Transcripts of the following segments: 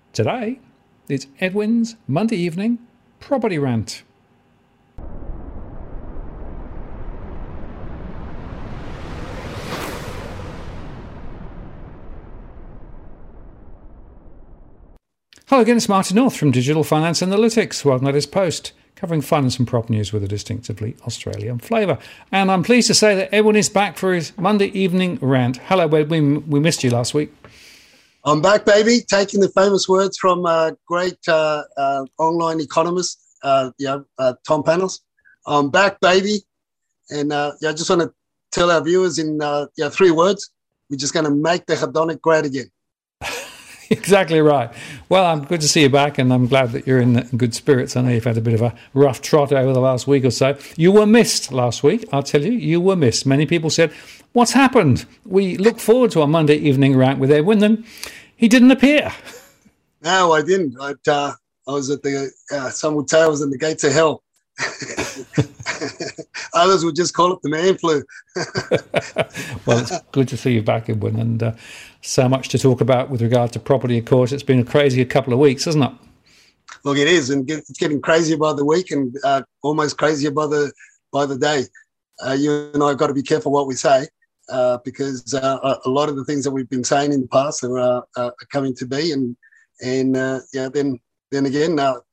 Today, it's Edwin's Monday evening property rant. Hello again, it's Martin North from Digital Finance Analytics, World Notice Post, covering finance and prop news with a distinctively Australian flavour. And I'm pleased to say that Edwin is back for his Monday evening rant. Hello, Edwin. We missed you last week. I'm back, baby, taking the famous words from a great online economist, Tom Panos. I'm back, baby. And I just want to tell our viewers in 3 words, we're just going to make the hedonic great again. Exactly right. Well, I'm good to see you back, and I'm glad that you're in good spirits. I know you've had a bit of a rough trot over the last week or so. You were missed last week, I'll tell you. You were missed. Many people said, what's happened? We look forward to our Monday evening rant with Edwin, and he didn't appear. No, I didn't. I was at the, some would say I was in the gates of hell. Others would just call it the man flu. Well, it's good to see you back, Edwin, and so much to talk about with regard to property, of course. It's been a crazy couple of weeks, hasn't it? Look, it is, and it's getting crazier by the week and almost crazier by the day. You and I have got to be careful what we say because a lot of the things that we've been saying in the past are coming to be, and then again,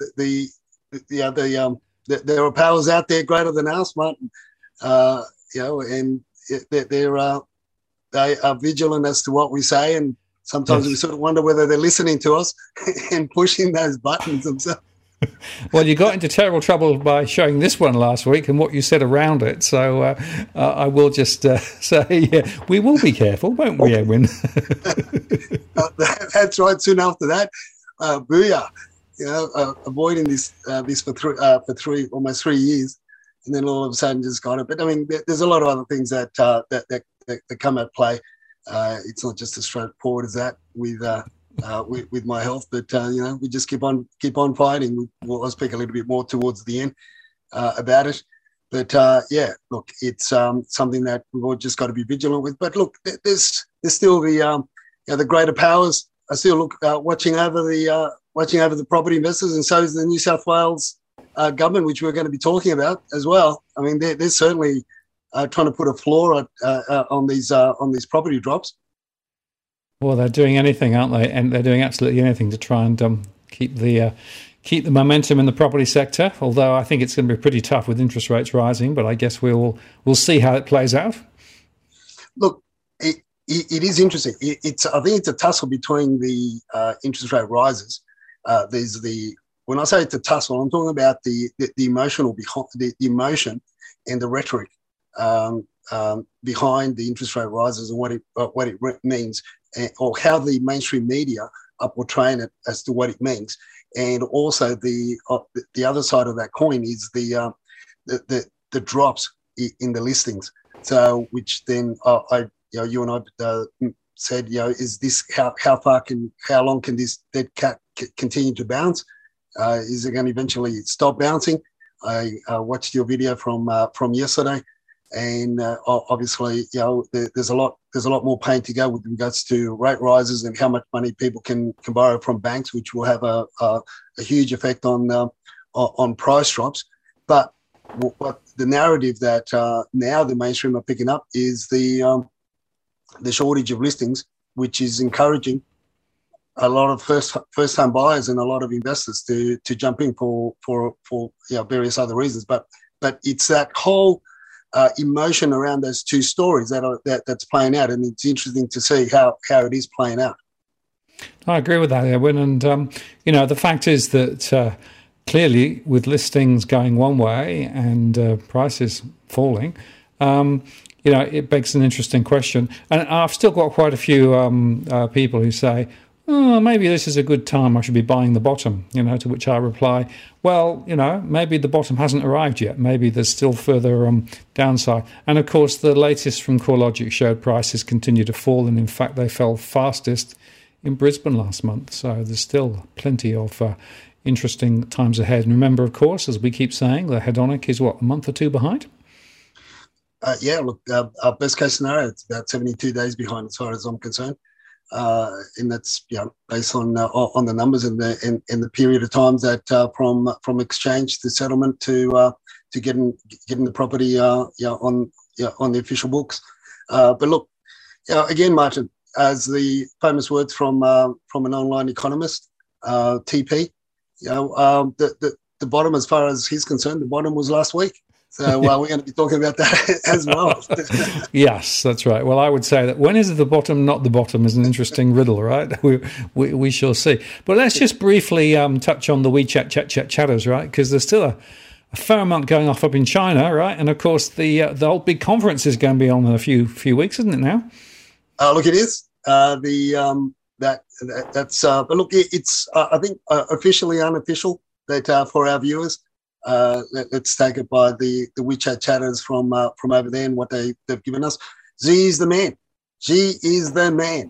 there are powers out there greater than us, Martin. And they are vigilant as to what we say, and sometimes we sort of wonder whether they're listening to us and pushing those buttons themselves. Well, you got into terrible trouble by showing this one last week and what you said around it. So I will just say, we will be careful, won't we, Edwin? That's right. Soon after that, booyah. Avoiding this for almost 3 years, and then all of a sudden just got it. But I mean, there's a lot of other things that come at play. It's not just as straightforward as that with my health, but we just keep on fighting. I'll speak a little bit more towards the end about it. But look, it's something that we've all just got to be vigilant with. But look, there's still the greater powers are still watching over the property investors, and so is the New South Wales government, which we're going to be talking about as well. I mean, they're certainly trying to put a floor on these property drops. Well, they're doing anything, aren't they? And they're doing absolutely anything to try and keep the momentum in the property sector. Although I think it's going to be pretty tough with interest rates rising, but I guess we'll see how it plays out. Look, it is interesting. I think it's a tussle between the interest rate rises. When I say it's a tussle, I'm talking about the emotional behind the emotion and the rhetoric behind the interest rate rises and what it means, or how the mainstream media are portraying it as to what it means. And also the other side of that coin is the drops in the listings. So which then you and I said, is this how long can this dead cat continue to bounce? Is it going to eventually stop bouncing? I watched your video from yesterday, and obviously, there's a lot more pain to go with regards to rate rises and how much money people can borrow from banks, which will have a huge effect on price drops. But what the narrative that now the mainstream are picking up is the shortage of listings, which is encouraging a lot of first-time buyers and a lot of investors to jump in for various other reasons. But it's that whole emotion around those two stories that's playing out, and it's interesting to see how it is playing out. I agree with that, Edwin. And the fact is that clearly, with listings going one way and prices falling, it begs an interesting question. And I've still got quite a few people who say, oh, maybe this is a good time, I should be buying the bottom, to which I reply, well, maybe the bottom hasn't arrived yet. Maybe there's still further downside. And, of course, the latest from CoreLogic showed prices continue to fall, and, in fact, they fell fastest in Brisbane last month. So there's still plenty of interesting times ahead. And remember, of course, as we keep saying, the hedonic is, a month or two behind? Look, our best case scenario, it's about 72 days behind as far as I'm concerned. and that's based on the numbers and the period of times that from exchange to settlement to getting the property on the official books. But look, again, Martin, as the famous words from an online economist, TP, the bottom, as far as he's concerned, the bottom was last week. So we're going to be talking about that as well. Yes, that's right. Well, I would say that when is the bottom not the bottom is an interesting riddle, right? We shall see. But let's just briefly touch on the WeChat chatters, right? Because there's still a fair amount going off up in China, right? And of course, the whole big conference is going to be on in a few weeks, isn't it now? Look, it is. But look, it's I think officially unofficial that for our viewers. Let's take it by the WeChat chatters from over there and what they've given us. Xi is the man. Xi is the man.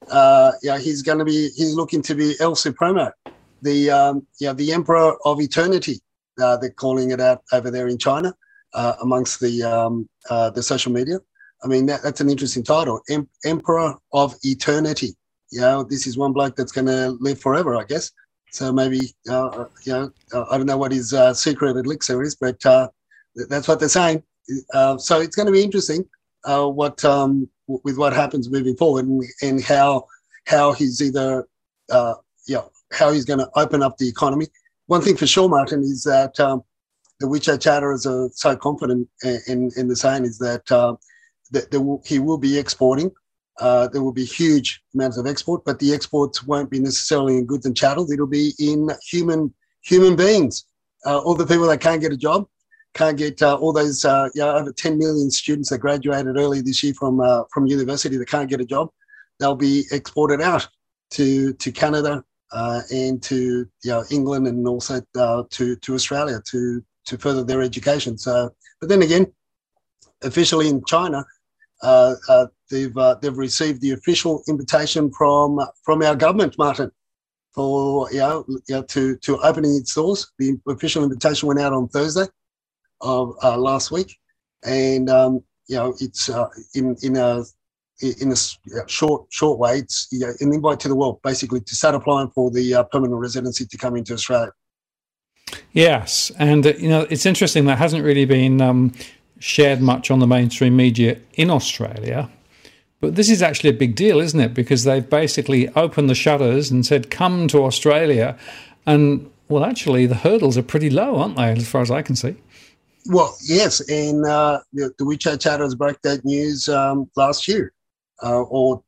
He's looking to be El Supremo, the Emperor of Eternity. They're calling it out over there in China amongst the social media. I mean, that's an interesting title, Emperor of Eternity. This is one bloke that's going to live forever, I guess. So maybe, I don't know what his secret elixir is, but that's what they're saying. So it's going to be interesting with what happens moving forward and how he's either, how he's going to open up the economy. One thing for sure, Martin, is that the WeChat chatterers are so confident in the saying is that he will be exporting. There will be huge amounts of export, but the exports won't be necessarily in goods and chattels. It'll be in human beings. All the people that can't get a job, can't get all those over 10 million students that graduated early this year from university that can't get a job. They'll be exported out to Canada and to England and also to Australia to further their education. So, but then again, officially in China. They've received the official invitation from our government, Martin, for to opening its doors. The official invitation went out on Thursday of last week, and it's in a short way. It's an invite to the world, basically, to start applying for the permanent residency to come into Australia. Yes, and it's interesting that hasn't really been shared much on the mainstream media in Australia. But this is actually a big deal, isn't it? Because they've basically opened the shutters and said, come to Australia. And, well, actually, the hurdles are pretty low, aren't they, as far as I can see? Well, yes. And the WeChat chatters broke that news last year. It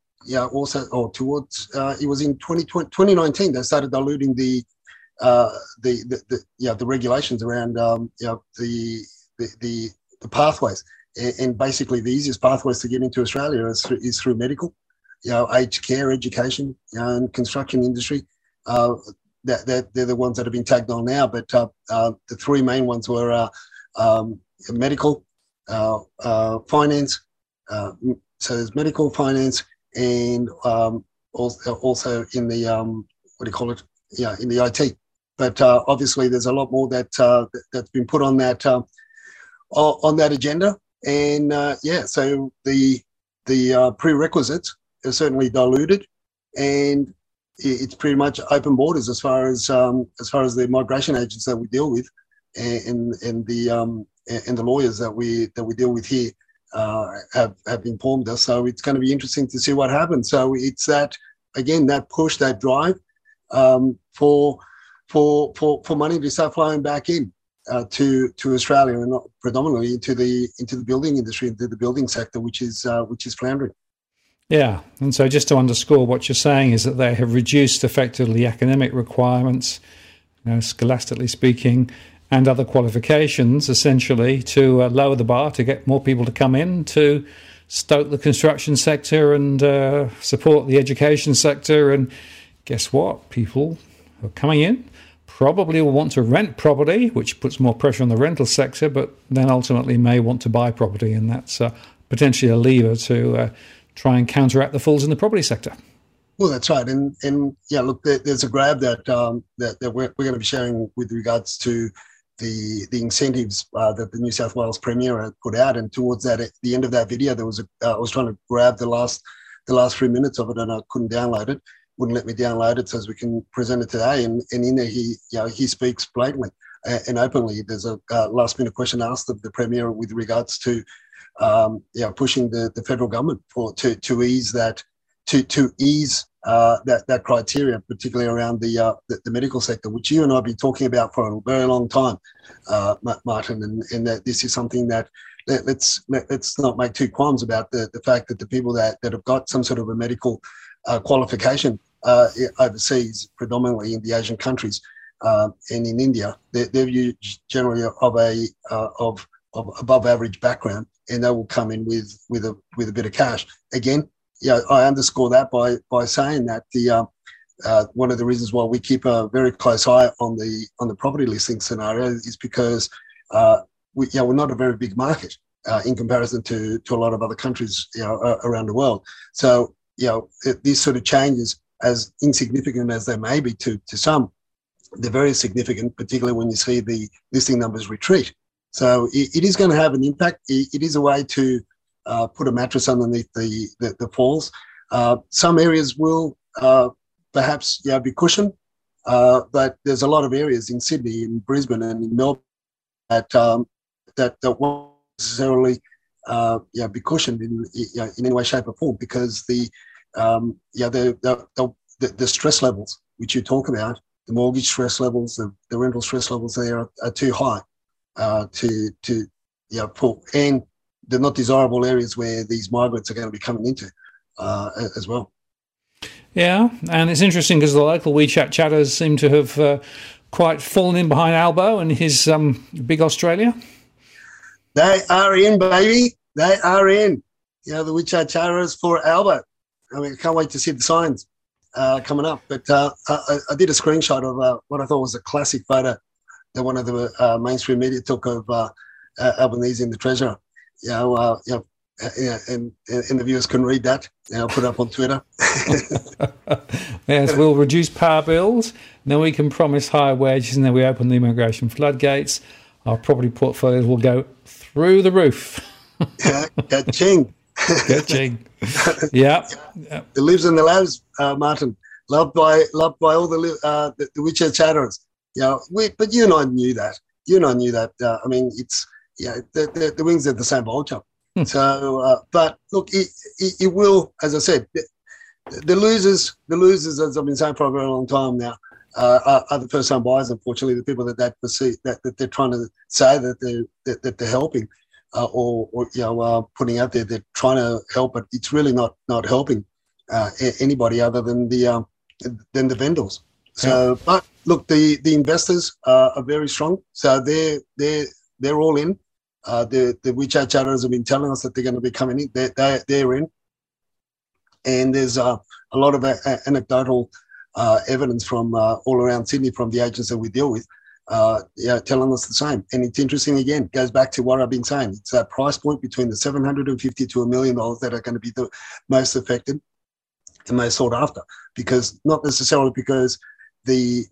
was in 2019 they started diluting the regulations around the pathways, and basically the easiest pathways to get into Australia is through medical, aged care, education, and construction industry. That they're the ones that have been tagged on now. But the three main ones were medical, finance. So there's medical, finance, and also in the in the IT. But obviously, there's a lot more that's been put on that. On that agenda, and so the prerequisites are certainly diluted, and it's pretty much open borders as far as the migration agents that we deal with, and the lawyers that we deal with here have informed us. So it's going to be interesting to see what happens. So it's that push, that drive for money to start flowing back in. To Australia, and not predominantly into the building industry, into the building sector, which is floundering. Yeah, and so just to underscore what you're saying is that they have reduced effectively academic requirements, scholastically speaking, and other qualifications, essentially to lower the bar to get more people to come in to stoke the construction sector and support the education sector. And guess what? People who are coming in probably will want to rent property, which puts more pressure on the rental sector, but then ultimately may want to buy property, and that's potentially a lever to try and counteract the falls in the property sector. Well, that's right, and look, there's a grab that we're going to be sharing with regards to the incentives that the New South Wales Premier had put out, and towards that, at the end of that video, there was I was trying to grab the last the last 3 minutes of it, and I couldn't download it. Wouldn't let me download it, so as we can present it today. And in there, he speaks blatantly and openly. There's a last minute question asked of the Premier with regards to pushing the federal government to ease that that criteria, particularly around the medical sector, which you and I have been talking about for a very long time, Martin, and that this is something that let's not make two qualms about the fact that the people that have got some sort of a medical qualification overseas, predominantly in the Asian countries and in India, they're viewed generally of above average background, and they will come in with a bit of cash. Again, I underscore that by saying that the one of the reasons why we keep a very close eye on the property listing scenario is because we're not a very big market in comparison to a lot of other countries around the world. So these sort of changes, as insignificant as they may be to some, they're very significant, particularly when you see the listing numbers retreat. So it is going to have an impact. It is a way to put a mattress underneath the falls. Some areas will perhaps be cushioned, but there's a lot of areas in Sydney, in Brisbane, and in Melbourne that won't necessarily be cushioned in any way, shape, or form, because the stress levels which you talk about, the mortgage stress levels, the rental stress levels there are too high to pull, and they're not desirable areas where these migrants are going to be coming into as well. Yeah, and it's interesting because the local WeChat chatters seem to have quite fallen in behind Albo and his big Australia. They are in, baby. They are in. The WeChat chatters for Albo. I mean, I can't wait to see the signs coming up. But I did a screenshot of what I thought was a classic photo that one of the mainstream media took of Albanese in the Treasurer. And the viewers can read that. I'll put it up on Twitter. Yes, we'll reduce power bills, then we can promise higher wages, and then we open the immigration floodgates. Our property portfolios will go through the roof. Ka-ching. Ka-ching. Yeah. The lives and the lives, Martin. Loved by all the WeChat chatterers. But you and I knew that. I mean, it's the wings of the same vulture. So, but look, it will, as I said, the losers, as I've been saying for a very long time now, are the first-time buyers. Unfortunately, the people that perceive that they're trying to say that they're helping, or putting out there, they're trying to help, but it's really not helping anybody other than the vendors. So, but look, the investors are very strong. So they're all in. The WeChat chatterers have been telling us that they're going to be coming in. They're in. And there's a lot of anecdotal evidence from all around Sydney from the agents that we deal with, telling us the same. And it's interesting, again, goes back to what I've been saying. It's that price point between the $750,000 to $1 million that are going to be the most affected and most sought after, because not necessarily because the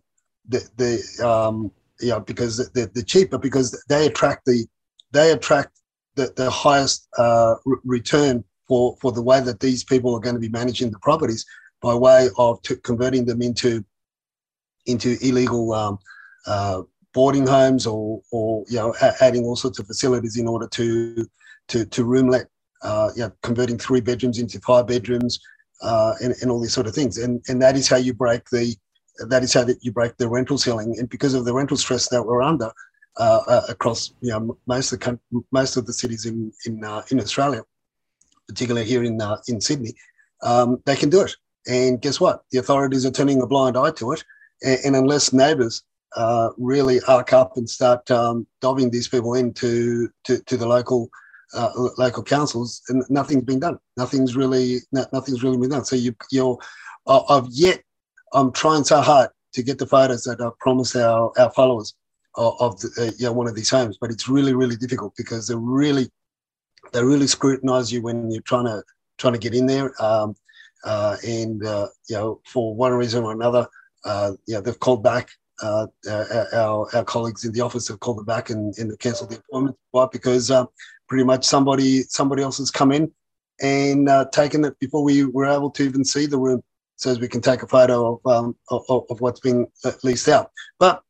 cheap, but because they attract the highest return for the way that these people are going to be managing the properties, by way of converting them into illegal boarding homes, or adding all sorts of facilities in order to room let, converting 3 bedrooms into 5 bedrooms, and all these sort of things, and that is how you break the rental ceiling. And because of the rental stress that we're under across most of the cities in Australia, particularly here in Sydney, they can do it. And guess what? The authorities are turning a blind eye to it. And unless neighbours really arc up and start dobbing these people into the local councils, and nothing's been done. Nothing's really been done. So I'm trying so hard to get the photos that I've promised our followers of one of these homes, but it's really, really difficult, because they really scrutinise you when you're trying to get in there. For one reason or another, they've called back. Our colleagues in the office have called them back and cancelled the appointment. Why? Because pretty much somebody else has come in and taken it before we were able to even see the room, so as we can take a photo of what's being leased out. But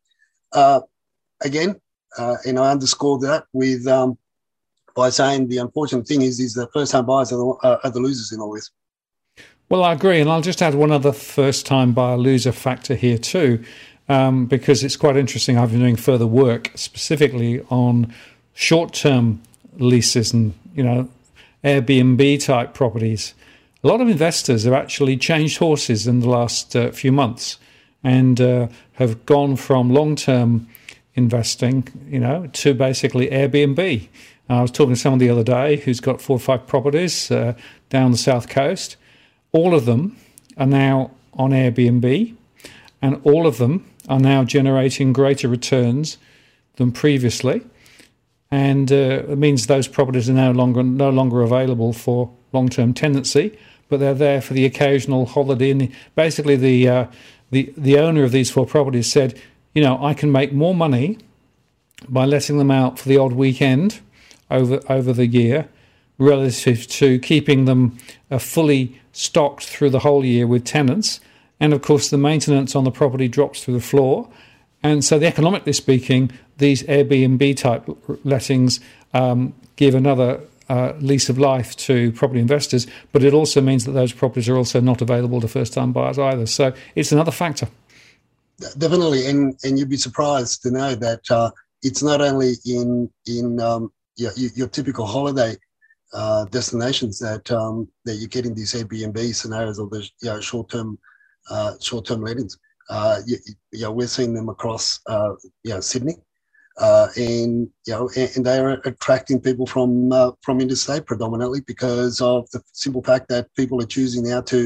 again, and I underscored that with by saying the unfortunate thing is that first-time buyers are the losers in all this. Well, I agree, and I'll just add one other first-time buyer loser factor here too, because it's quite interesting. I've been doing further work specifically on short-term leases and Airbnb type properties. A lot of investors have actually changed horses in the last few months and have gone from long-term investing, to basically Airbnb. I was talking to someone the other day who's got 4 or 5 properties down the south coast. All of them are now on Airbnb, and all of them are now generating greater returns than previously. And it means those properties are no longer available for long-term tenancy, but they're there for the occasional holiday. And basically, the owner of these 4 properties said, I can make more money by letting them out for the odd weekend over the year, relative to keeping them fully stocked through the whole year with tenants. And of course, the maintenance on the property drops through the floor. And so, economically speaking, these Airbnb type lettings give another lease of life to property investors, but it also means that those properties are also not available to first-time buyers either. So it's another factor. Definitely, and you'd be surprised to know that it's not only in your typical holiday destinations that you're getting these Airbnb scenarios or the short-term lettings. We're seeing them across Sydney, and they are attracting people from interstate predominantly because of the simple fact that people are choosing now to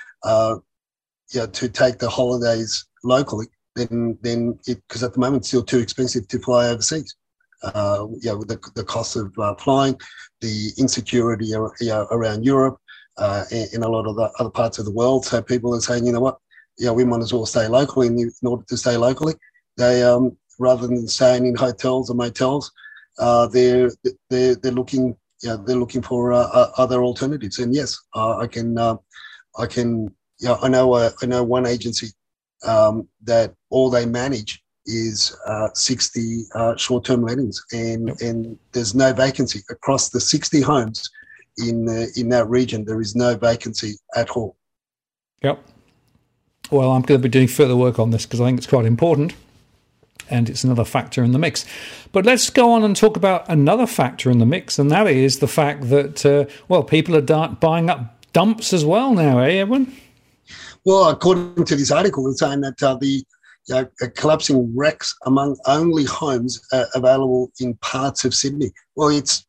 take the holidays locally. Then because at the moment it's still too expensive to fly overseas. With the cost of flying, the insecurity around Europe and a lot of the other parts of the world. So people are saying, we might as well stay locally. And in order to stay locally, they rather than staying in hotels or motels, they're looking for other alternatives. And yes, I know one agency that all they manage is 60 short-term lettings, and there's no vacancy across the 60 homes in that region. There is no vacancy at all. Yep. Well, I'm going to be doing further work on this because I think it's quite important, and it's another factor in the mix. But let's go on and talk about another factor in the mix, and that is the fact that people are buying up dumps as well now, Edwin? Well, according to this article, it's saying that the collapsing wrecks among only homes available in parts of Sydney. Well, it's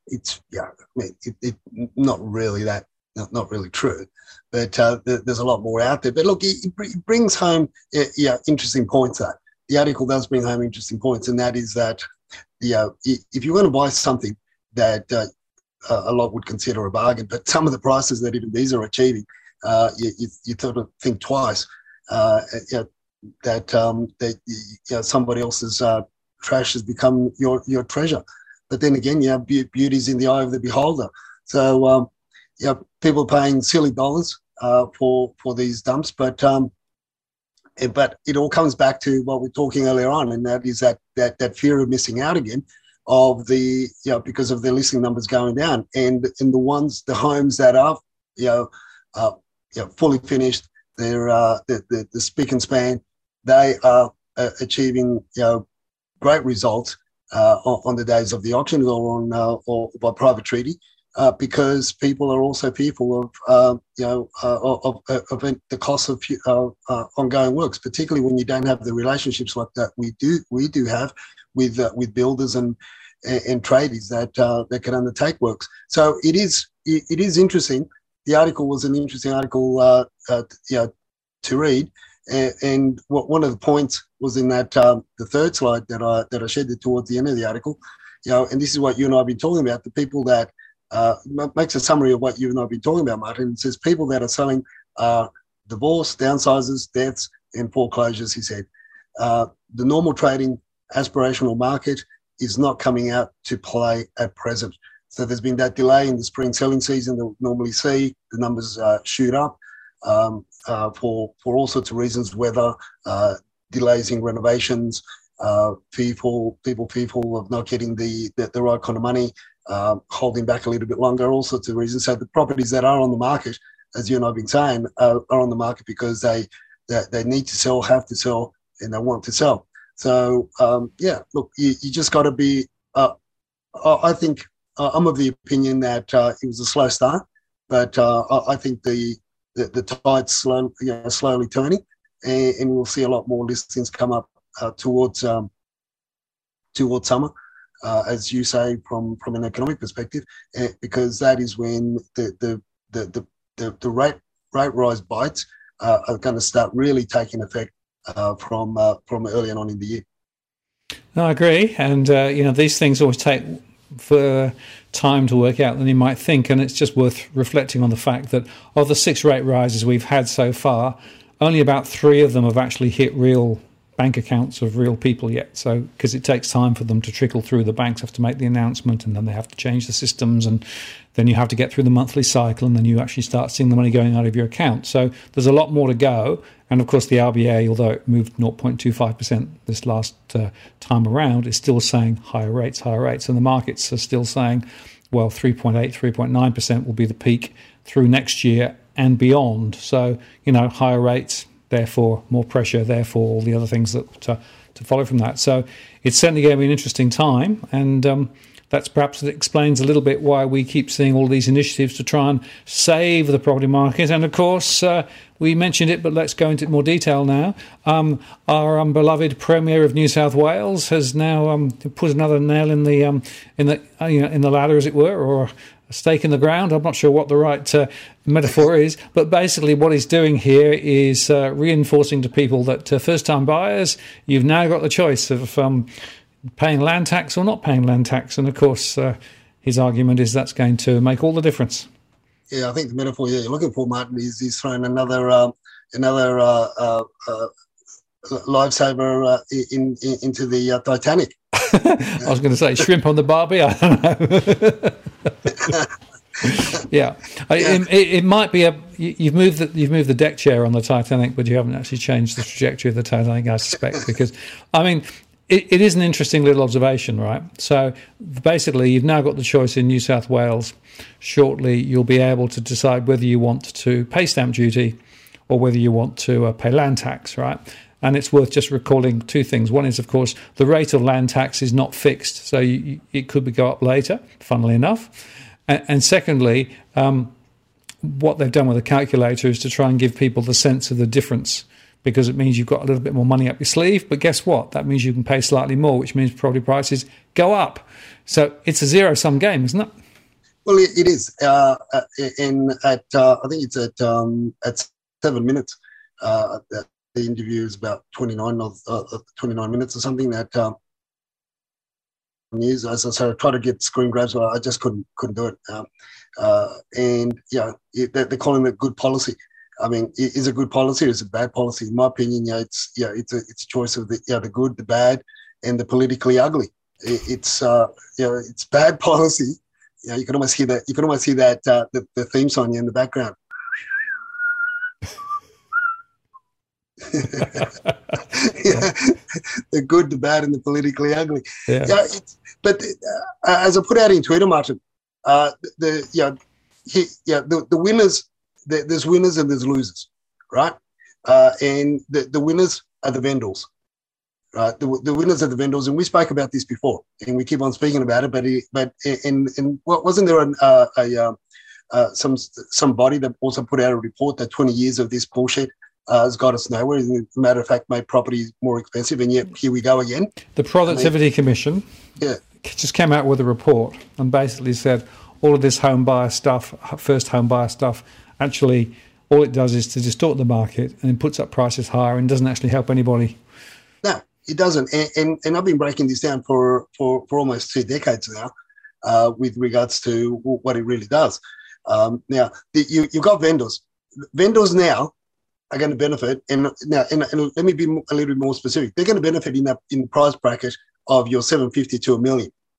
not really that, not really true, but there's a lot more out there. But look, it brings home interesting points. That the article does bring home interesting points, and that is that if you're going to buy something that a lot would consider a bargain, but some of the prices that even these are achieving, you sort of think twice. That somebody else's trash has become your treasure. But then again, beauty's in the eye of the beholder. So people paying silly dollars for these dumps, but it all comes back to what we were talking earlier on, and that is that fear of missing out again, of the because of their listing numbers going down, and in the homes that are fully finished, they're the spick and span. They are achieving great results on the days of the auction or by private treaty, because people are also fearful of the cost of ongoing works, particularly when you don't have the relationships like that we do have with builders and tradies that can undertake works. So it is interesting. The article was an interesting article to read. And one of the points was in that the third slide that I shared towards the end of the article, and this is what you and I have been talking about. The people that makes a summary of what you and I have been talking about, Martin. It says people that are selling divorce, downsizes, deaths, and foreclosures. He said the normal trading aspirational market is not coming out to play at present. So there's been that delay in the spring selling season that we normally see. The numbers shoot up for all sorts of reasons, weather, delays in renovations, people fearful of not getting the right kind of money, holding back a little bit longer, all sorts of reasons. So the properties that are on the market, as you and I have been saying, are on the market because they need to sell, have to sell, and they want to sell. So, look, you just got to be, I think I'm of the opinion that it was a slow start, but I think the tide's slowly turning, and we'll see a lot more listings come up towards summer, as you say, from an economic perspective, because that is when the rate rise bites are going to start really taking effect from early on in the year. No, I agree, and these things always take for time to work out than you might think, and it's just worth reflecting on the fact that of the 6 rate rises we've had so far, only about 3 of them have actually hit real bank accounts of real people yet. So because it takes time for them to trickle through, the banks have to make the announcement, and then they have to change the systems, and then you have to get through the monthly cycle, and then you actually start seeing the money going out of your account. So there's a lot more to go. And of course the RBA, although it moved 0.25% this last time around, is still saying higher rates, and the markets are still saying, well, 3.8, 3.9% will be the peak through next year and beyond. So, higher rates, therefore more pressure, therefore all the other things that to follow from that. So it's certainly going to be an interesting time, and that's perhaps that explains a little bit why we keep seeing all these initiatives to try and save the property market. And of course, we mentioned it, but let's go into more detail now. Our beloved Premier of New South Wales has now put another nail in the ladder, as it were, or a stake in the ground. I'm not sure what the right metaphor is, but basically what he's doing here is reinforcing to people that first-time buyers, you've now got the choice of paying land tax or not paying land tax. And of course, his argument is that's going to make all the difference. Yeah, I think the metaphor you're looking for, Martin, is he's thrown another lifesaver into the Titanic. I was going to say shrimp on the barbie. I don't know. Yeah, it might be you've moved the deck chair on the Titanic, but you haven't actually changed the trajectory of the Titanic, I suspect, because it is an interesting little observation, right? So basically, you've now got the choice in New South Wales. Shortly, you'll be able to decide whether you want to pay stamp duty or whether you want to pay land tax, right? And it's worth just recalling 2 things. One is, of course, the rate of land tax is not fixed, so it could go up later, funnily enough. And secondly, what they've done with the calculator is to try and give people the sense of the difference, because it means you've got a little bit more money up your sleeve. But guess what? That means you can pay slightly more, which means property prices go up. So it's a zero-sum game, isn't it? Well, it is. I think it's at 7 minutes. The interview is about 29 minutes or something. That news. So I tried to get screen grabs, but I just couldn't do it. They're calling it good policy. I mean, is it good policy or is it bad policy? In my opinion, it's a choice of the good, the bad, and the politically ugly. It's bad policy. You can almost hear that. You can almost hear that the theme song in the background. The good, the bad, and the politically ugly. Yeah. But as I put out in Twitter, Martin, the winners. There's winners and there's losers, right? And the winners are the vendors, right? The winners are the vendors, and we spoke about this before, and we keep on speaking about it. But wasn't there somebody that also put out a report that 20 years of this bullshit has got us nowhere? As a matter of fact, made property more expensive, and yet here we go again. The Productivity Commission, just came out with a report and basically said all of this first home buyer stuff. Actually, all it does is to distort the market and it puts up prices higher and doesn't actually help anybody. No, it doesn't. And I've been breaking this down for almost 2 decades now with regards to what it really does. Now, you've got vendors. Vendors now are going to benefit. And let me be a little bit more specific. They're going to benefit in the price bracket of your 750 to $1 million.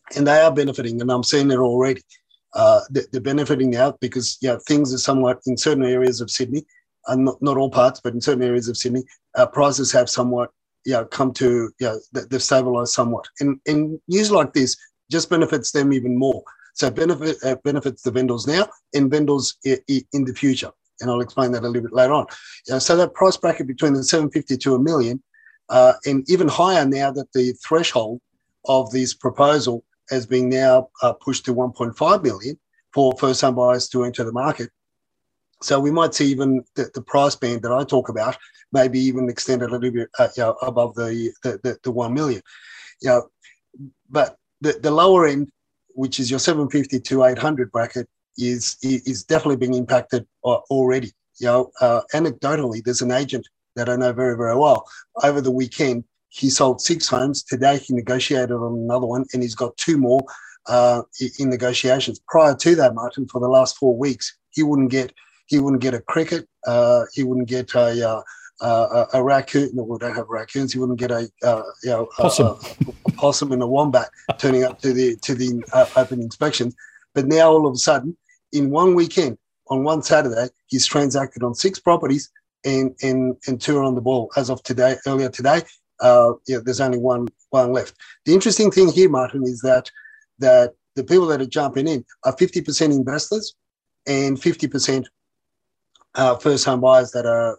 and they are benefiting, and I'm seeing it already. They're benefiting now because things are somewhat in certain areas of Sydney, and not all parts, but in certain areas of Sydney, prices have somewhat come to they've stabilised somewhat, and news like this just benefits them even more. So benefits the vendors now and vendors in the future, and I'll explain that a little bit later on. So that price bracket between the 750 to $1 million, and even higher now that the threshold of this proposal has been now pushed to 1.5 million for first-time buyers to enter the market. So we might see even the price band that I talk about maybe even extended a little bit above the 1 million. But the lower end, which is your 750 to 800 bracket, is definitely being impacted already. Anecdotally, there's an agent that I know very, very well. Over the weekend, he sold 6 homes. Today, he negotiated on another one, and he's got 2 more in negotiations. Prior to that, Martin, for the last 4 weeks, he wouldn't get a cricket. He wouldn't get a raccoon. No, we don't have raccoons. He wouldn't get a possum and a wombat turning up to the open inspections. But now, all of a sudden, in one weekend, on one Saturday, he's transacted on 6 properties and 2 are on the ball. As of today, earlier today, there's only one left. The interesting thing here, Martin, is that the people that are jumping in are 50% investors and 50% first-home buyers that are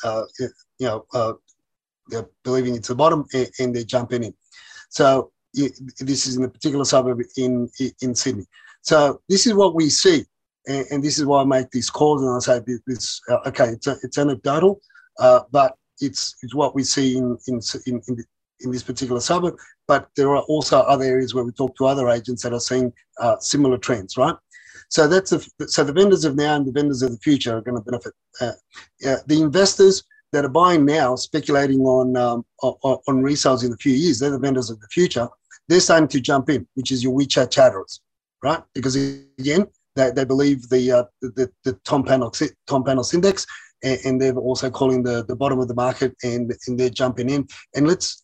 they're believing it's the bottom and they're jumping in. So this is in a particular suburb in Sydney. So this is what we see, and this is why I make these calls and I say this. Okay, it's anecdotal, but it's what we see in this particular suburb. But there are also other areas where we talk to other agents that are seeing similar trends, right? So so the vendors of now and the vendors of the future are going to benefit. The investors that are buying now, speculating on resales in a few years, they're the vendors of the future. They're starting to jump in, which is your WeChat chatterers, right? Because again, they believe the Tom Panos index, and they're also calling the bottom of the market, and they're jumping in. And let's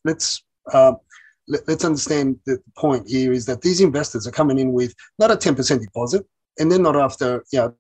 understand the point here is that these investors are coming in with not a 10% deposit, and they're not after, they're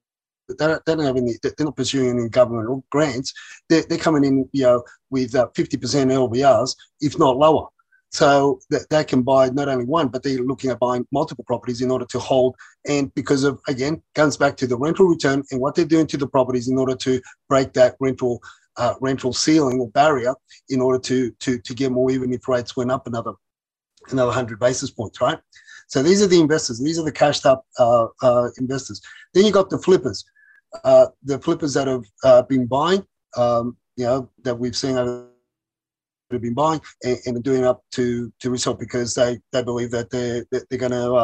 not pursuing any government or grants. They're coming in, with 50% LVRs, if not lower. So that they can buy not only one, but they're looking at buying multiple properties in order to hold. And because of, again, comes back to the rental return and what they're doing to the properties in order to break that rental ceiling or barrier in order to get more, even if rates went up another 100 basis points, right? So these are the investors. These are the cashed up investors. Then you got the flippers. The flippers that have been buying, that we've seen have been buying and doing up to resell because they believe that they're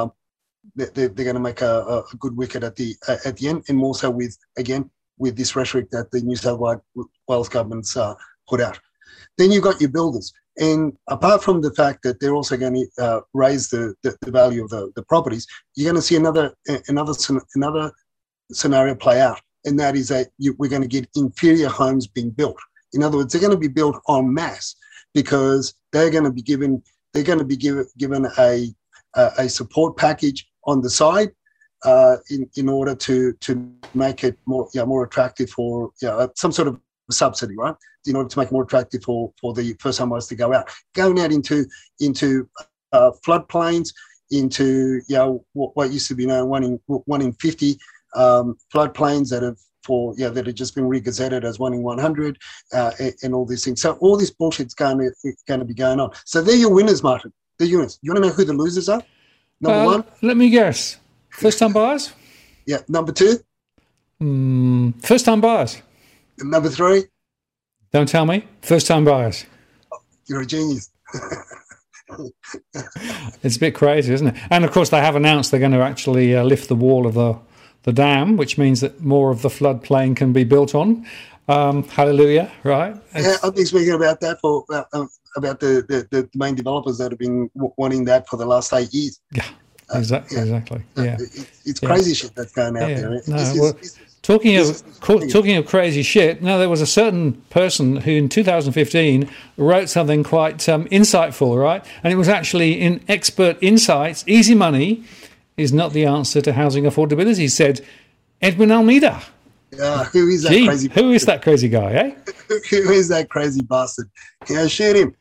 going to make a good wicket at the end, and more so with this rhetoric that the New South Wales government's put out. Then you've got your builders. And apart from the fact that they're also going to raise the value of the properties, you're going to see another scenario play out, and that is that we're going to get inferior homes being built. In other words, they're going to be built en masse because they're going to be given a support package on the side in order to make it more attractive for some sort of subsidy, right? In order to make it more attractive for the first home buyers to going out into floodplains, into what used to be known one in 50 floodplains that have just been re-gazetted as 1 in 100 and all these things. So all this bullshit's going to be going on. So they're your winners, Martin. They're your winners. You want to know who the losers are? Number 1. Let me guess. First time buyers. Yeah. Number 2. First time buyers. And number 3. Don't tell me. First time buyers. You're a genius. It's a bit crazy, isn't it? And of course, they have announced they're going to actually lift the wall of the dam, which means that more of the floodplain can be built on. Hallelujah, right? Yeah, I've been speaking about that about the main developers that have been wanting that for the last 8 years. Yeah, exactly. Yeah, it's crazy shit that's going out there. Talking of crazy shit, now there was a certain person who in 2015 wrote something quite insightful, right? And it was actually in Expert Insights, easy money is not the answer to housing affordability, said Edwin Almeida. Who is that crazy bastard? Who is that crazy guy, eh? Who is that crazy bastard? Shoot him.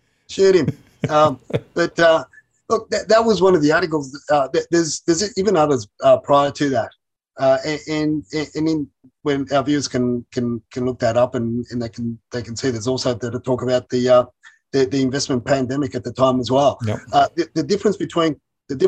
But look, that was one of the articles. There's even others prior to that. When our viewers can look that up and they can see there's also to talk about the investment pandemic at the time as well. Yep. The difference between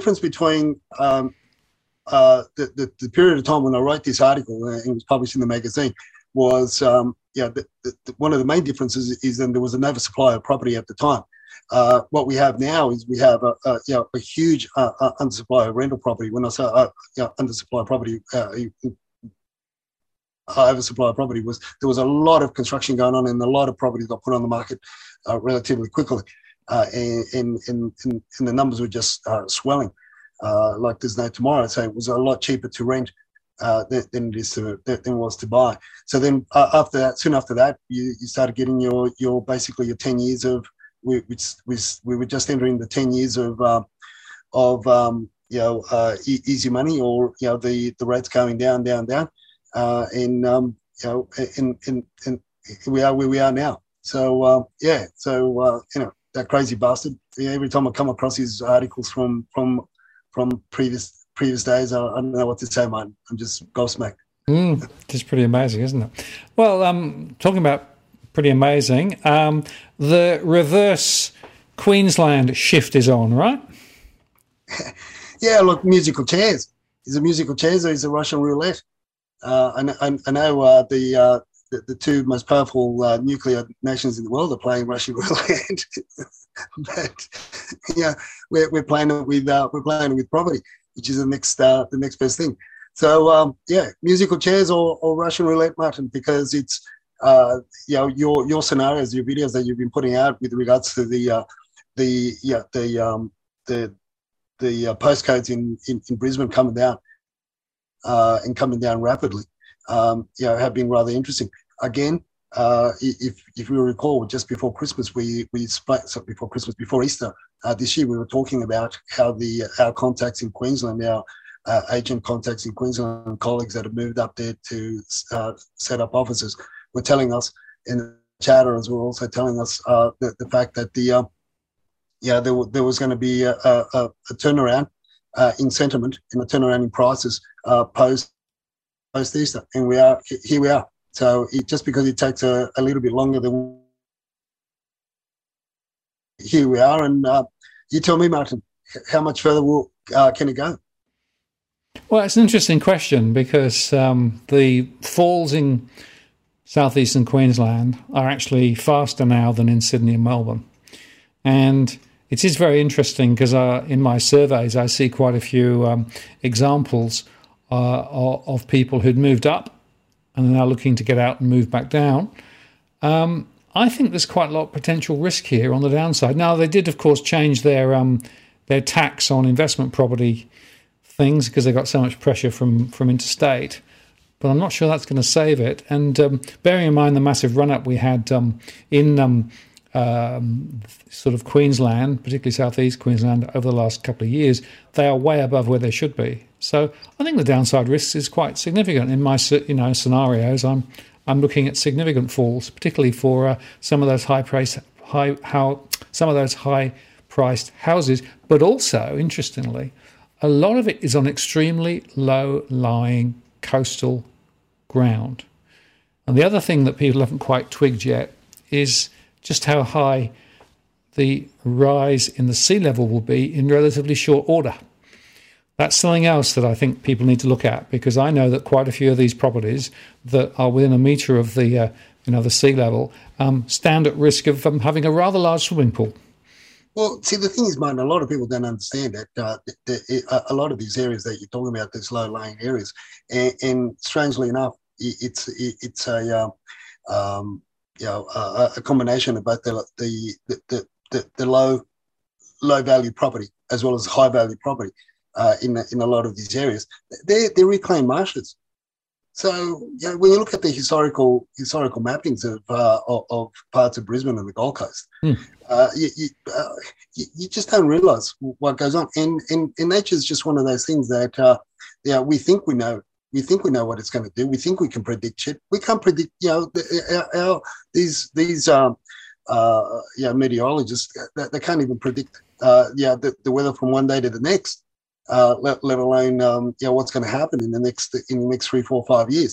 the period of time when I wrote this article and it was published in the magazine was one of the main differences is that there was an oversupply of property at the time. What we have now is we have a huge undersupply of rental property. When I say undersupply of property, oversupply of property was there was a lot of construction going on and a lot of property got put on the market relatively quickly, and the numbers were just swelling like there's no tomorrow. So it was a lot cheaper to rent than it was to buy. So then soon after that, you started getting your basically your 10 years of we were just entering the 10 years of easy money, or the rates going down, and we are where we are now. So that crazy bastard. Every time I come across his articles from previous days, I don't know what to say, man. I'm just gobsmacked. It's pretty amazing, isn't it? Well, talking about pretty amazing, the reverse Queensland shift is on, right? Yeah, look, musical chairs. Is it musical chairs or is it Russian roulette? I know the two most powerful nuclear nations in the world are playing Russian roulette, but we're playing it with property, which is the next best thing. So musical chairs or Russian roulette, Martin, because it's your scenarios, your videos that you've been putting out with regards to the postcodes in Brisbane coming down and coming down rapidly, have been rather interesting. Again, if we recall, just before Christmas, before Easter this year, we were talking about how our contacts in Queensland, our agent contacts in Queensland, and colleagues that have moved up there to set up offices, were telling us, and the chatterers were also telling us the fact that there was going to be a turnaround in sentiment and a turnaround in prices post Easter, and here we are. So just because it takes a little bit longer than here we are, and you tell me, Martin, how much further can it go? Well, it's an interesting question because the falls in southeastern Queensland are actually faster now than in Sydney and Melbourne. And it is very interesting because in my surveys I see quite a few examples of people who'd moved up and are now looking to get out and move back down. I think there's quite a lot of potential risk here on the downside. Now, they did, of course, change their tax on investment property things because they got so much pressure from interstate. But I'm not sure that's going to save it. And bearing in mind the massive run-up we had in sort of Queensland, particularly southeast Queensland, over the last couple of years, they are way above where they should be. So I think the downside risk is quite significant. In my scenarios, I'm looking at significant falls, particularly for some of those high-priced houses. But also, interestingly, a lot of it is on extremely low-lying coastal ground. And the other thing that people haven't quite twigged yet is just how high the rise in the sea level will be in relatively short order. That's something else that I think people need to look at, because I know that quite a few of these properties that are within a metre of the sea level stand at risk of having a rather large swimming pool. Well, see, the thing is, Martin, a lot of people don't understand that a lot of these areas that you're talking about, these low-lying areas, and strangely enough, it's a combination of both the low value property as well as high value property in a lot of these areas. They're reclaimed marshes, So when you look at the historical mappings of parts of Brisbane and the Gold Coast, you just don't realise what goes on. And nature is just one of those things that we think we know. We think we know what it's going to do. We think we can predict shit. We can't predict. These meteorologists they can't even predict the weather from one day to the next. Let alone what's going to happen in the next 3, 4, 5 years.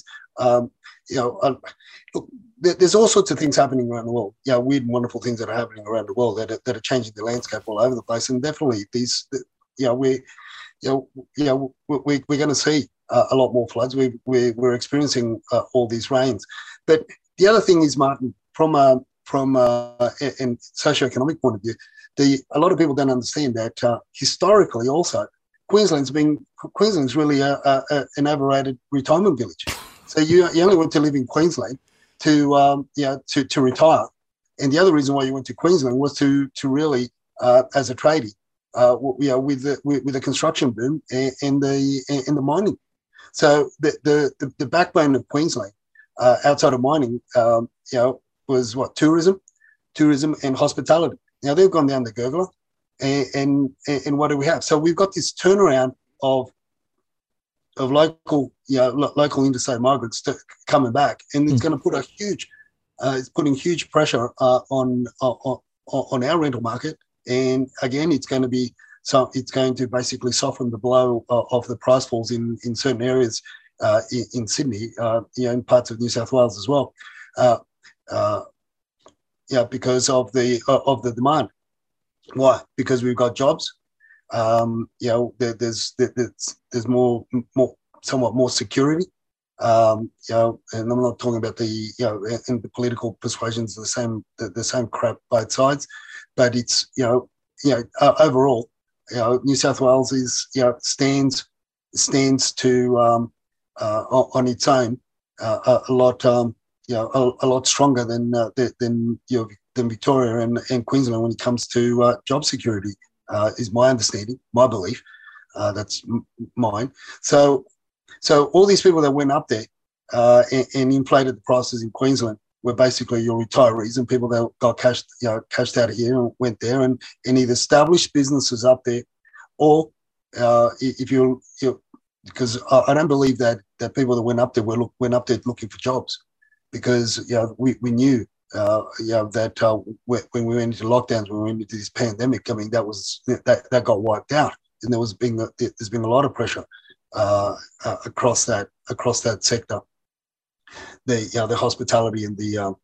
Look, there's all sorts of things happening around the world. Weird and wonderful things that are happening around the world that are changing the landscape all over the place. And definitely we're going to see a lot more floods. We're experiencing all these rains. But the other thing is, Martin, from a socioeconomic point of view, a lot of people don't understand that historically also Queensland's really an overrated retirement village. So you only went to live in Queensland to retire, and the other reason why you went to Queensland was to really as a tradie, with the construction boom and the mining. So the backbone of Queensland outside of mining, was what? Tourism and hospitality. Now they've gone down the gurgler. And what do we have? So we've got this turnaround of local interstate migrants coming back, and it's going to put it's putting huge pressure on our rental market. And again, it's going to basically soften the blow of the price falls in certain areas in Sydney, in parts of New South Wales as well, because of the demand. Why? Because we've got jobs. There's somewhat more security. And I'm not talking about and the political persuasions, the same crap both sides, but it's overall, New South Wales is stands to on its own a lot stronger than Victoria and Queensland when it comes to job security, is my understanding, my belief. That's mine. So all these people that went up there and inflated the prices in Queensland were basically your retirees and people that got cashed out of here and went there and either established businesses up there, or because I don't believe that people that went up there went up there looking for jobs, because we knew. That when we went into lockdowns, when we went into this pandemic, I mean that got wiped out, and there's been a lot of pressure across that sector, the hospitality and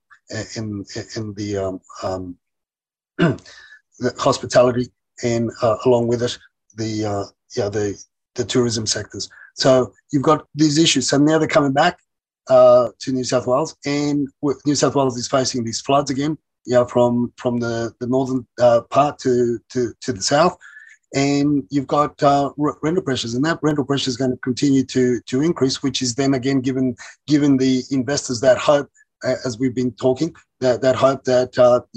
the hospitality, and along with it the tourism sectors. So you've got these issues. So now they're coming back to New South Wales, and New South Wales is facing these floods again, from the northern part to the south, and you've got rental pressures, and that rental pressure is going to continue to increase, which is then again given the investors that hope, as we've been talking, that hope that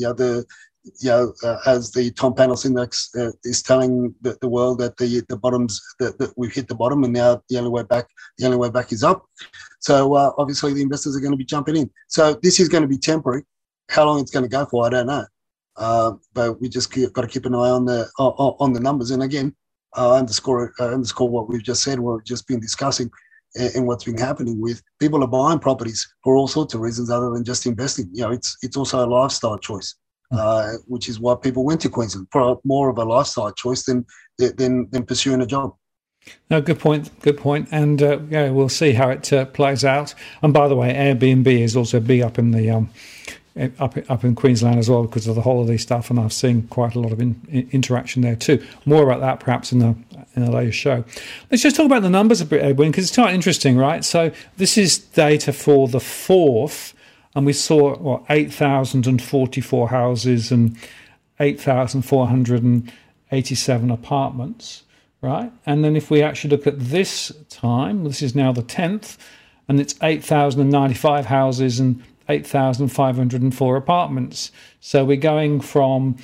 as the Tom Panos Index is telling the world that the bottoms, that we've hit the bottom, and now the only way back is up. So obviously the investors are going to be jumping in. So this is going to be temporary. How long it's going to go for, I don't know. But we just got to keep an eye on the numbers. And again, underscore what we've just said, what we've just been discussing, and what's been happening with people are buying properties for all sorts of reasons other than just investing. It's also a lifestyle choice. Which is why people went to Queensland, for more of a lifestyle choice than pursuing a job. No, good point. And we'll see how it plays out. And by the way, Airbnb is also big up in the up in Queensland as well because of the holiday stuff, and I've seen quite a lot of interaction there too. More about that perhaps in a later show. Let's just talk about the numbers a bit, Edwin, because it's quite interesting, right? So this is data for the 4th. And we saw 8,044 houses and 8,487 apartments, right? And then if we actually look at this time, this is now the 10th, and it's 8,095 houses and 8,504 apartments. So we're going from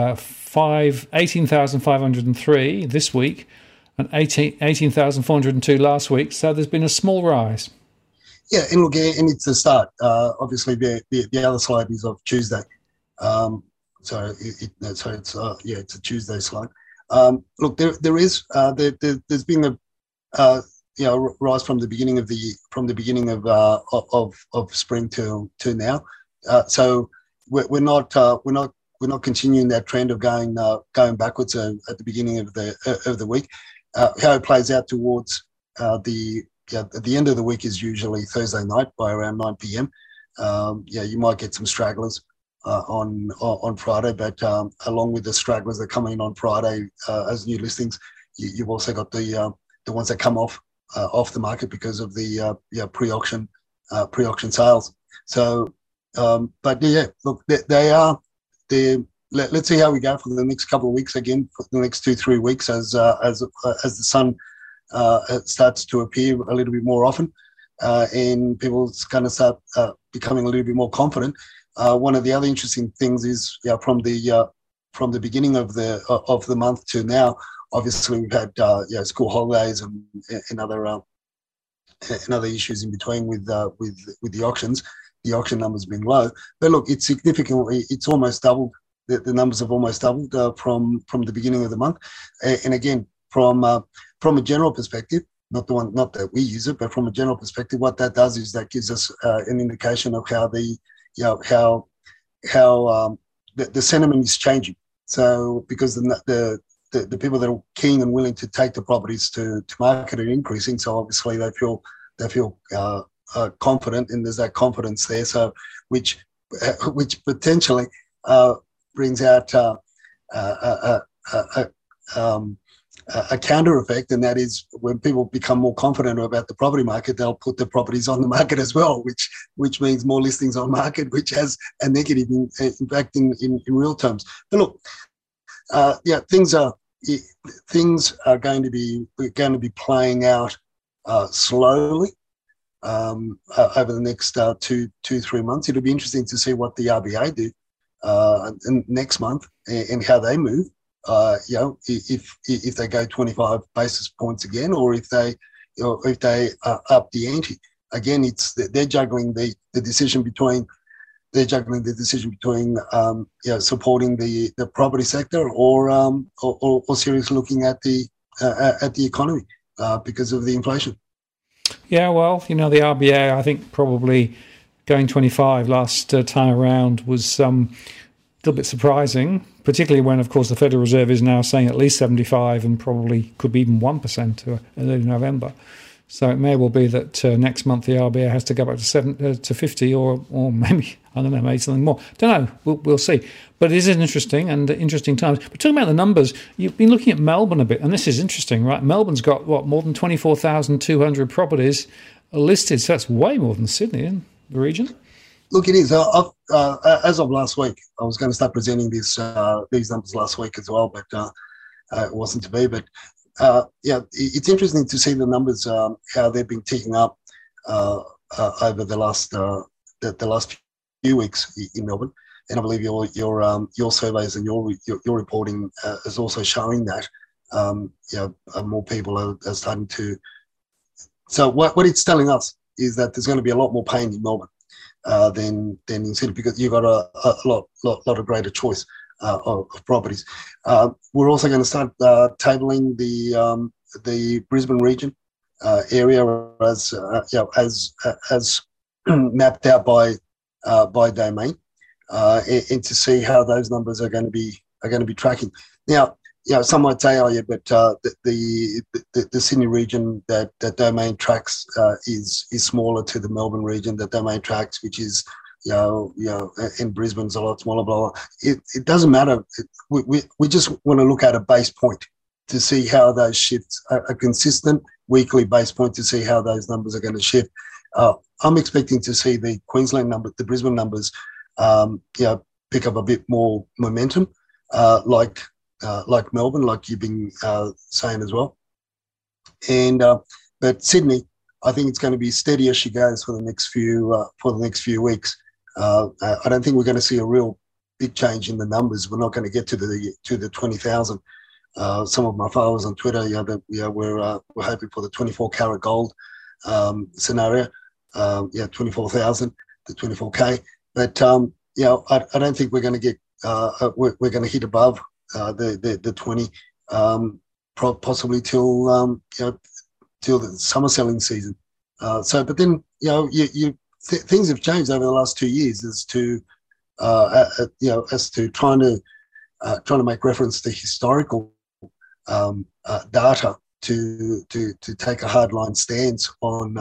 18,503 this week and 18,402 last week. So there's been a small rise. Yeah, and look, and it's the start. Obviously, the other slide is of Tuesday. So it's it's a Tuesday slide. Look, there's been a rise from the beginning of spring to now. So we're not continuing that trend of going backwards at the beginning of the week. How it plays out towards the end of the week is usually Thursday night by around 9 p.m. You might get some stragglers on Friday, but along with the stragglers that come in on Friday as new listings, you've also got the ones that come off the market because of the pre-auction sales. So, but yeah, look, they are there. Let's see how we go for the next couple of weeks. Again, for the next 2-3 weeks, as the sun starts to appear a little bit more often, and people kind of start becoming a little bit more confident. One of the other interesting things is from the beginning of the month to now. Obviously, we've had school holidays and other issues in between with the auctions. The auction numbers being low, but look, it's almost doubled. The numbers have almost doubled from the beginning of the month, and again from a general perspective, not that we use it, but from a general perspective, what that does is that gives us an indication of how the sentiment is changing. So because the people that are keen and willing to take the properties to market are increasing, so obviously they feel confident, and there's that confidence there. So which potentially brings out a counter effect, and that is when people become more confident about the property market, they'll put the properties on the market as well, which means more listings on market, which has a negative impact in real terms. But look, things are going to be playing out slowly over the next 2-3 months. It'll be interesting to see what the RBA do next month and how they move. If they go 25 basis points again, or if they up the ante again. They're juggling the decision between supporting the property sector or seriously looking at the economy because of the inflation. Yeah, well, the RBA, I think probably going 25 last time around was a little bit surprising, particularly when, of course, the Federal Reserve is now saying at least 75 and probably could be even 1% to early November. So it may well be that next month the RBA has to go back to 50 or maybe, I don't know, maybe something more. Don't know. We'll see. But it is interesting and interesting times. But talking about the numbers, you've been looking at Melbourne a bit, and this is interesting, right? Melbourne's got, more than 24,200 properties listed. So that's way more than Sydney in the region. Look, it is. As of last week, I was going to start presenting these numbers last week as well, but it wasn't to be. But it's interesting to see the numbers, how they've been ticking up over the last few weeks in Melbourne, and I believe your surveys and your reporting is also showing that more people are starting to. So what it's telling us is that there's going to be a lot more pain in Melbourne than in Sydney, because you've got a lot of greater choice of properties. We're also going to start tabling the Brisbane region area as mapped out by domain, and to see how those numbers are going to be tracking. Now, some might say, but the Sydney region that domain tracks is smaller to the Melbourne region that domain tracks, which is in Brisbane's a lot smaller. Blah, blah. It doesn't matter. We just want to look at a base point to see how those shifts are a consistent weekly base point to see how those numbers are going to shift. I'm expecting to see the Queensland number, the Brisbane numbers, pick up a bit more momentum, like Melbourne, like you've been saying as well. And but Sydney, I think it's going to be steady as she goes for the next few weeks. I don't think we're going to see a real big change in the numbers. We're not going to get to the 20,000. Some of my followers on Twitter, we're hoping for the 24 karat gold scenario. 24,000 to 24K. But I don't think we're going to get we're going to hit above the 20, possibly till till the summer selling season. But then things have changed over the last 2 years as to trying to make reference to historical data to take a hardline stance on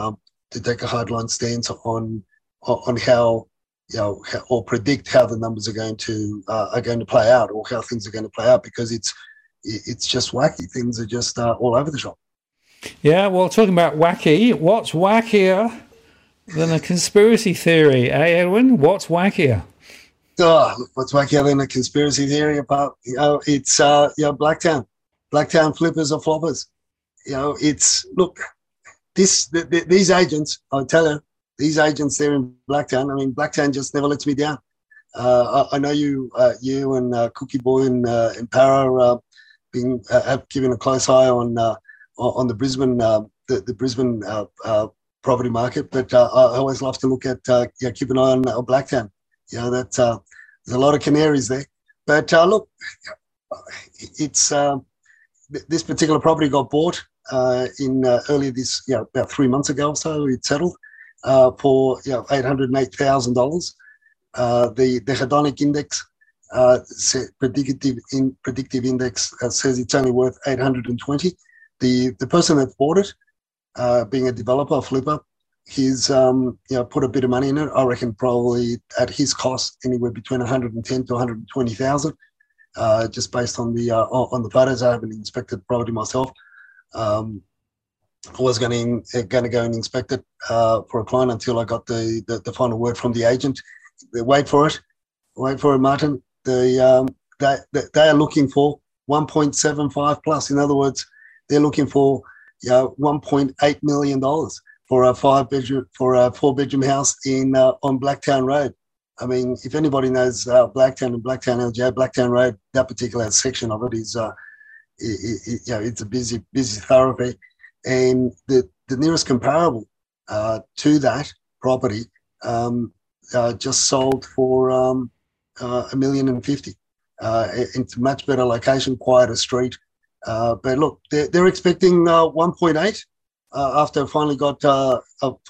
how or predict how the numbers are going to play out, or how things are going to play out, because it's just wacky. Things are just all over the shop. Yeah, well, talking about wacky, what's wackier than a conspiracy theory, Edwin? What's wackier? Oh, what's wackier than a conspiracy theory? It's Blacktown. Blacktown flippers or floppers. These agents, I'll tell you, these agents there in Blacktown, I mean, Blacktown just never lets me down. I know you and Cookie Boy and Para have given a close eye on the Brisbane the Brisbane property market, but I always love to look at keep an eye on Blacktown. There's a lot of canaries there. But look, it's this particular property got bought in earlier this about 3 months ago or so. It settled for $808,000. The hedonic index, predictive index, says it's only worth 820. The person that bought it, being a developer, a flipper, he's put a bit of money in it. I reckon probably at his cost anywhere between 110 to 120,000, just based on the photos. I haven't inspected the property myself. I was going to go and inspect it for a client until I got the final word from the agent. Wait for it, Martin. They are looking for 1.75 plus. In other words, they're looking for $1.8 million for a 4-bedroom house on Blacktown Road. I mean, if anybody knows Blacktown and Blacktown LJ, Blacktown Road, that particular section of it is it's a busy thoroughfare, and the nearest comparable to that property just sold for $1,050,000. It's a much better location, quieter street. But look, they're expecting 1.8 after finally got the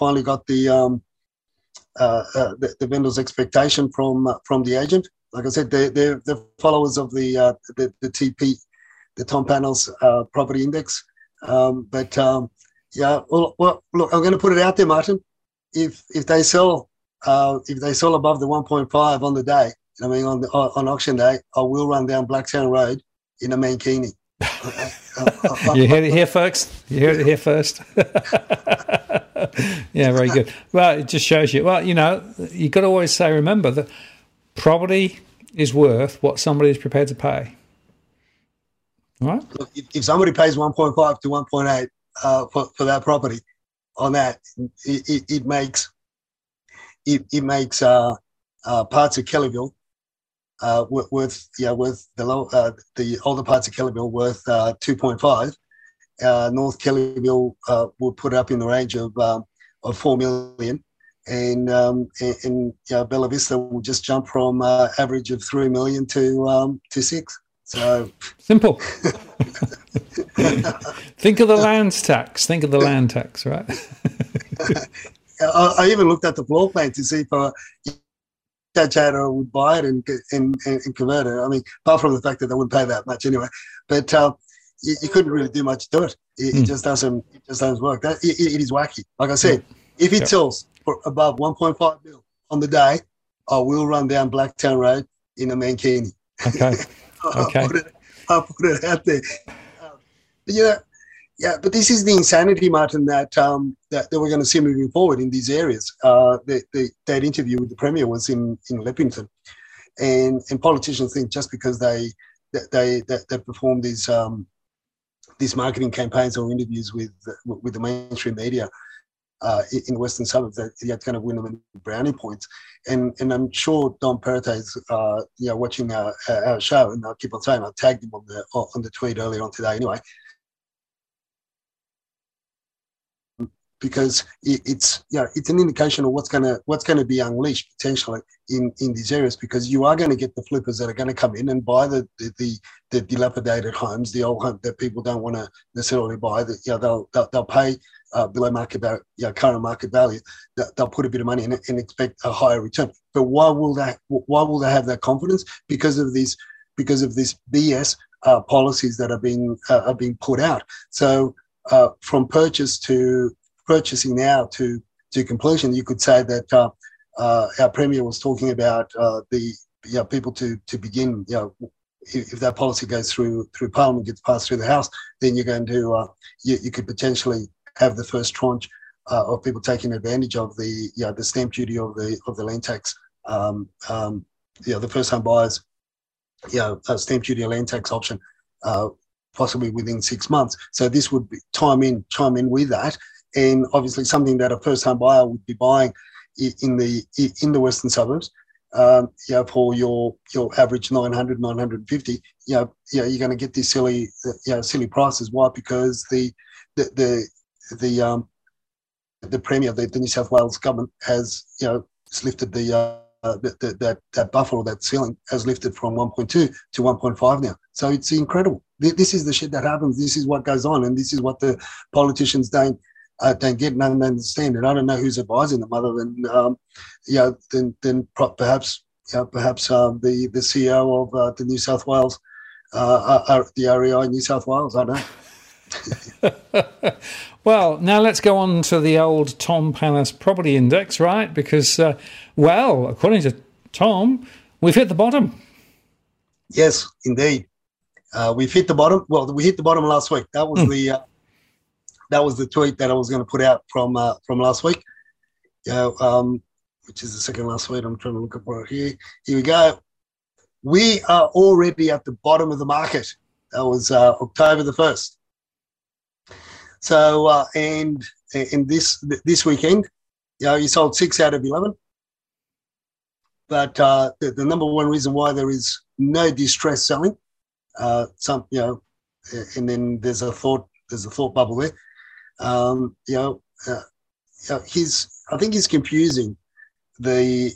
vendor's expectation from the agent. Like I said, they're followers of the TP, the Tom Panels property index. Well, look, I'm going to put it out there, Martin. If they sell above the 1.5 on the day, I mean on auction day, I will run down Blacktown Road in a mankini. You heard it here, folks. You heard it here first. Yeah, very good. Well, it just shows you. Well, you've got to always say, remember that property is worth what somebody is prepared to pay. All right. Look, if somebody pays 1.5 to 1.8 for that property, on that, it makes parts of Kellyville worth the older parts of Kellyville worth 2.5. North Kellyville will put up in the range of 4 million, and Bella Vista will just jump from average of 3 million to 6. So simple. Think of the land tax. Think of the land tax, right? I even looked at the floor plan to see if Chatter would buy it and convert it. I mean, apart from the fact that they wouldn't pay that much anyway, but you couldn't really do much to it. It just doesn't. It just doesn't work. It is wacky. Like I said, if it sells for above 1.5 mil on the day, I will run down Blacktown Road in a mankini. Okay. Okay. I'll put it out there. But this is the insanity, Martin, that we're going to see moving forward in these areas. That interview with the Premier was in Leppington, and politicians think just because they perform these marketing campaigns or interviews with the mainstream media in the Western suburbs, that you're going to win them in brownie points. And I'm sure Don Perrottet is watching our show, and I'll keep on saying I tagged him on the tweet earlier on today anyway. because it's it's an indication of what's going to be unleashed potentially in these areas, because you are going to get the flippers that are going to come in and buy the dilapidated homes, the old home that people don't want to necessarily buy. That they'll pay below market value, current market value. They'll put a bit of money in it and expect a higher return. But why will they have that confidence? Because of this BS policies that are being put out. So from purchasing now to completion, you could say that our Premier was talking about people to begin, if that policy goes through Parliament, gets passed through the House, then you're going to you could potentially have the first tranche of people taking advantage of the stamp duty of the land tax. The first home buyers, a stamp duty or land tax option, possibly within 6 months. So this would be chime in with that, and obviously something that a first home buyer would be buying in the western suburbs. For your average 900, 950, you're going to get these silly prices. Why? Because the Premier, the New South Wales government has lifted that buffer, or that ceiling has lifted from 1.2 to 1.5 now. So it's incredible. This is the shit that happens. This is what goes on, and this is what the politicians don't get and understand. And I don't know who's advising them other than perhaps the CEO of the New South Wales, the REI New South Wales. I don't know. Well, now let's go on to the old Tom Panos Property Index, right? Because, according to Tom, we've hit the bottom. Yes, indeed. We've hit the bottom. Well, we hit the bottom last week. That was the tweet that I was going to put out from last week. Which is the second last tweet. I'm trying to look up for it here. Here we go. We are already at the bottom of the market. That was October the 1st. So, and this weekend, you sold 6 out of 11. But the number one reason why there is no distress selling, and then there's a thought bubble there. I think he's confusing the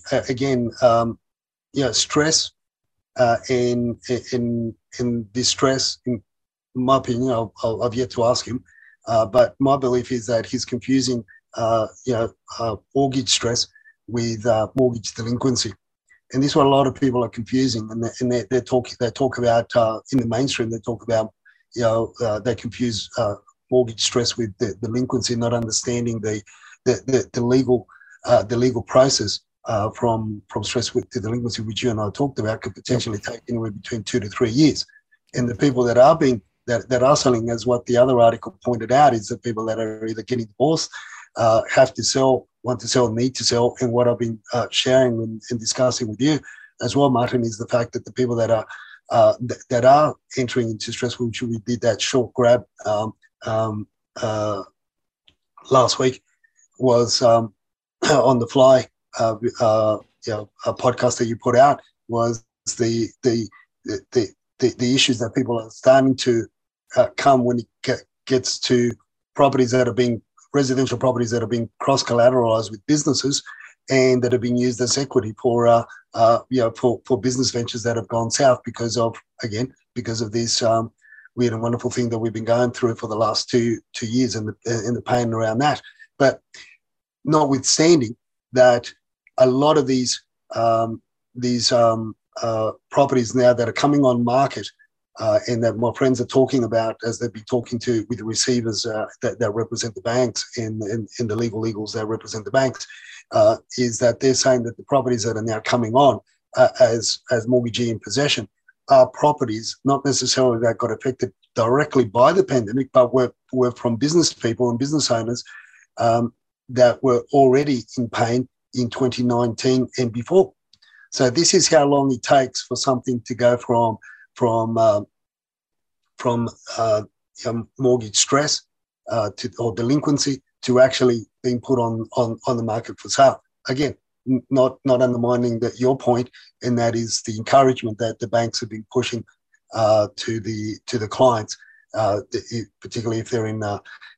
stress and distress. In my opinion, I've yet to ask him. But my belief is that he's confusing, mortgage stress with mortgage delinquency, and this is what a lot of people are confusing. And they talk about in the mainstream. They talk about they confuse mortgage stress with the delinquency, not understanding the legal process from stress with the delinquency, which you and I talked about, could potentially take anywhere between 2 to 3 years. And the people that are being that are selling, as what the other article pointed out, is the people that are either getting divorced, have to sell, want to sell, need to sell. And what I've been sharing and discussing with you as well, Martin, is the fact that the people that are entering into stress, which we did that short grab last week, was on the fly. A podcast that you put out was the issues that people are starting to come when it gets to residential properties that are being cross-collateralized with businesses and that have been used as equity for business ventures that have gone south because of this weird and wonderful thing that we've been going through for the last two years and the pain around that. But notwithstanding that, a lot of these properties now that are coming on market and that my friends are talking about, as they've been talking with the receivers that represent the banks and the legals that represent the banks, is that they're saying that the properties that are now coming on as mortgagee in possession are properties not necessarily that got affected directly by the pandemic, but were from business people and business owners that were already in pain in 2019 and before. So this is how long it takes for something to go from mortgage stress or delinquency to actually being put on the market for sale. Again, not undermining your point, and that is the encouragement that the banks have been pushing to the clients, particularly if they're in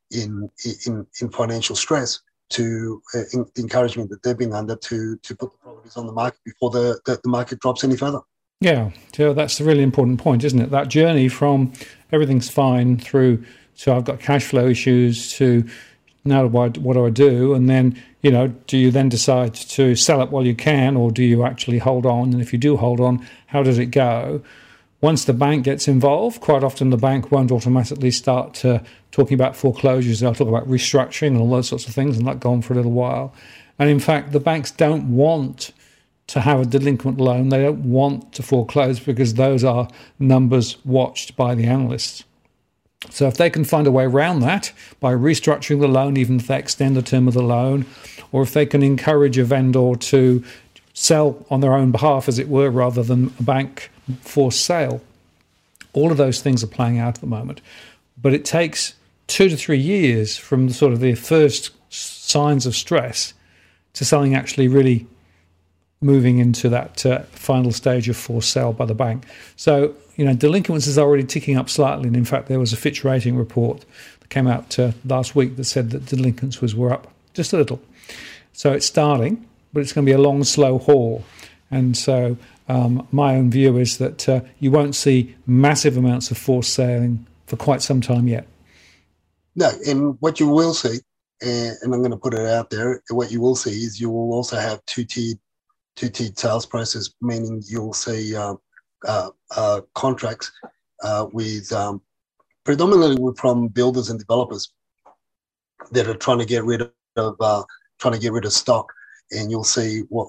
in financial stress to the encouragement that they've been under to put the properties on the market before the market drops any further. Yeah, so that's a really important point, isn't it? That journey from everything's fine through to I've got cash flow issues to now what do I do? And then, do you then decide to sell it while you can, or do you actually hold on? And if you do hold on, how does it go? Once the bank gets involved, quite often the bank won't automatically start talking about foreclosures. They'll talk about restructuring and all those sorts of things, and that go on for a little while. And in fact, the banks don't want to have a delinquent loan. They don't want to foreclose because those are numbers watched by the analysts. So if they can find a way around that by restructuring the loan, even if they extend the term of the loan, or if they can encourage a vendor to sell on their own behalf, as it were, rather than a bank forced sale, all of those things are playing out at the moment. But it takes 2 to 3 years from the first signs of stress to something actually really moving into that final stage of forced sale by the bank. So, delinquency is already ticking up slightly. And in fact, there was a Fitch rating report that came out last week that said that delinquencies were up just a little. So it's starting, but it's going to be a long, slow haul. And so my own view is that you won't see massive amounts of forced selling for quite some time yet. No, and what you will see, and I'm going to put it out there, what you will see is you will also have two-tiered sales process, meaning you'll see contracts with predominantly from builders and developers that are trying to get rid of stock, and you'll see what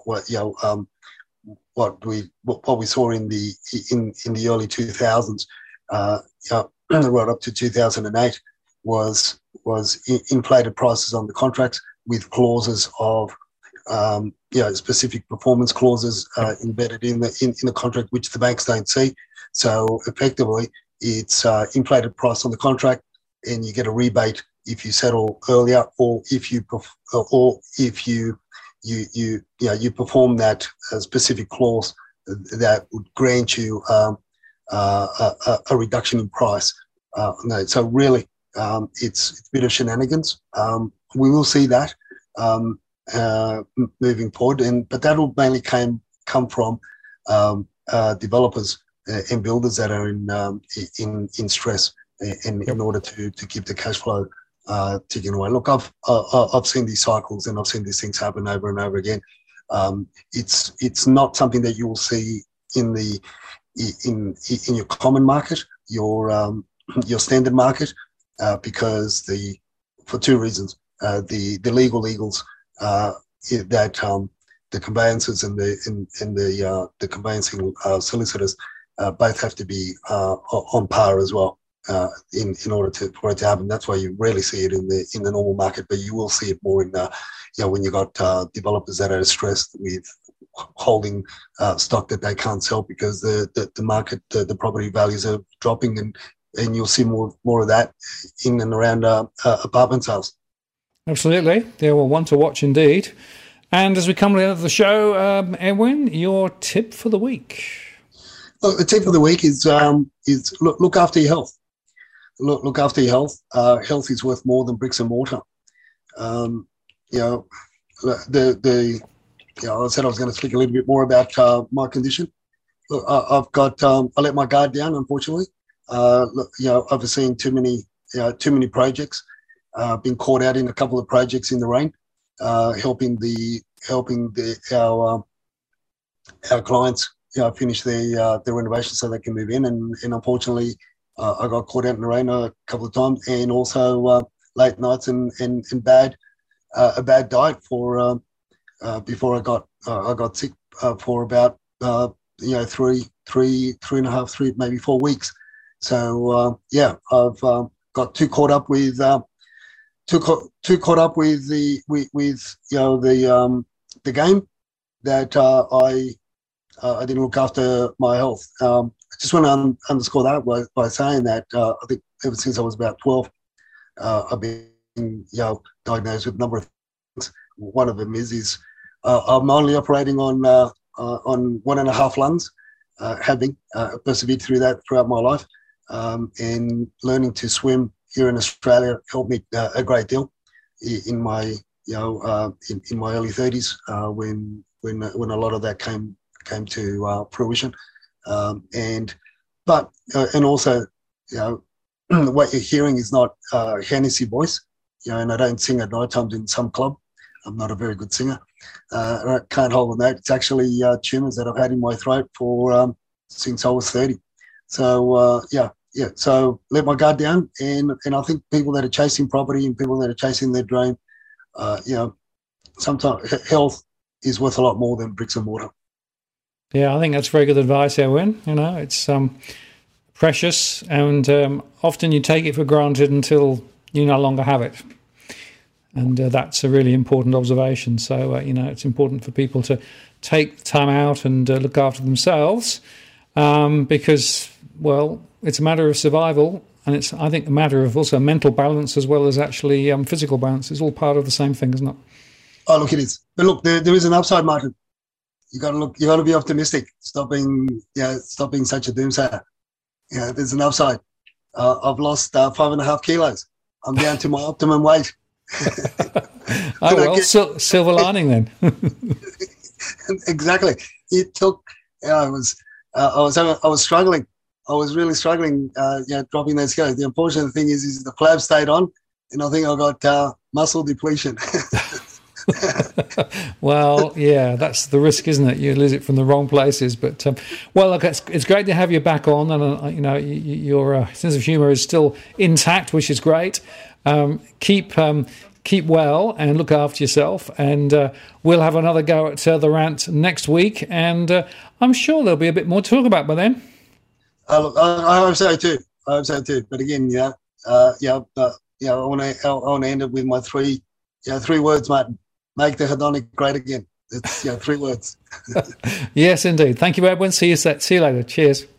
we saw in the early 2000s, right up to 2008, was inflated prices on the contracts with clauses of specific performance clauses embedded in the contract, which the banks don't see. So effectively, it's inflated price on the contract, and you get a rebate if you settle earlier, or if you perform that specific clause that would grant you a reduction in price. So really, it's a bit of shenanigans. We will see that moving forward, but that will mainly come from developers and builders that are in stress, in order to keep the cash flow ticking away. Look, I've seen these cycles, and I've seen these things happen over and over again. It's not something that you will see in your common market, your standard market, because for two reasons. The legal eagles that the conveyancers and the conveyancing solicitors both have to be on par as well in order for it to happen. That's why you rarely see it in the normal market, but you will see it more in when you got developers that are stressed with holding stock that they can't sell because the market, the property values are dropping, and you'll see more of that in and around apartment sales. Absolutely. They were one to watch indeed. And as we come to the end of the show, Edwin, your tip for the week. Well, the tip for the week is look after your health. Look after your health. Health is worth more than bricks and mortar. I said I was going to speak a little bit more about my condition. Look, I let my guard down, unfortunately. Overseeing too many projects. Been caught out in a couple of projects in the rain, helping our clients finish their renovation so they can move in, and unfortunately I got caught out in the rain a couple of times, and also late nights and a bad diet for before I got sick for about 3.5, maybe 4 weeks. So I've got too caught up with the game that I didn't look after my health. I just want to underscore that by saying that I think ever since I was about 12, I've been diagnosed with a number of things. One of them is I'm only operating on 1.5 lungs, having persevered through that throughout my life, and learning to swim here in Australia helped me a great deal in my in my early 30s when a lot of that came to fruition, and also what you're hearing is not Hennessy voice, and I don't sing at night times in some club. I'm not a very good singer. I can't hold on that. It's actually tumours that I've had in my throat for since I was 30. So so let my guard down, and I think people that are chasing property and people that are chasing their dream, sometimes health is worth a lot more than bricks and mortar. Yeah, I think that's very good advice, Edwin. It's precious, and often you take it for granted until you no longer have it. And that's a really important observation. So, it's important for people to take time out and look after themselves because, well, it's a matter of survival, and it's, I think, a matter of also mental balance as well as actually physical balance. It's all part of the same thing, isn't it? Oh, look, it is. But look, there is an upside, Martin. You got to be optimistic. Stop being such a doomsayer. There's an upside. I've lost 5.5 kilos. I'm down to my optimum weight. Silver lining then. Exactly. It took. I was struggling. I was really struggling. Dropping those kilos. The unfortunate thing is the flab stayed on, and I think I got muscle depletion. Well, yeah, that's the risk, isn't it? You lose it from the wrong places. But look, it's great to have you back on, and your sense of humour is still intact, which is great. Keep well and look after yourself, and we'll have another go at the rant next week, and I'm sure there'll be a bit more to talk about by then. Look, I hope so too. But again, I want to end it with my three words, Martin. Make the hedonic great again. It's 3 words. Yes, indeed. Thank you, Edwin. See you later. Cheers.